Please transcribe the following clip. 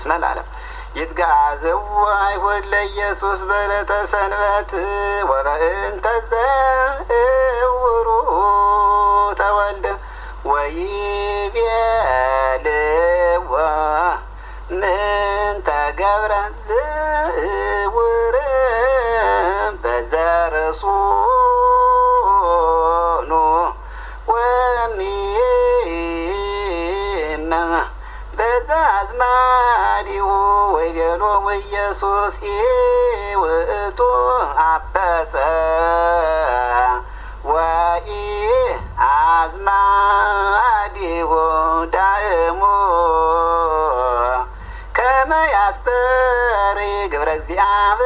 ስናላለም ይትጋዘው አይሁድ ለኢየሱስ በዕለተ ሰንበት ወበእንተ ዘውሩ ተወልደ ወይቤልዎ ምን ተገብረ ዝውር በዘርሱኑ ወሚና በዛዝማዲሁ ወይቤሎ ኢየሱስ ኢውእቱ አበሰ ወኢ አዝማዲሁ ዳእሙ ከመ ያስተሪ ግብረ እግዚአብሔር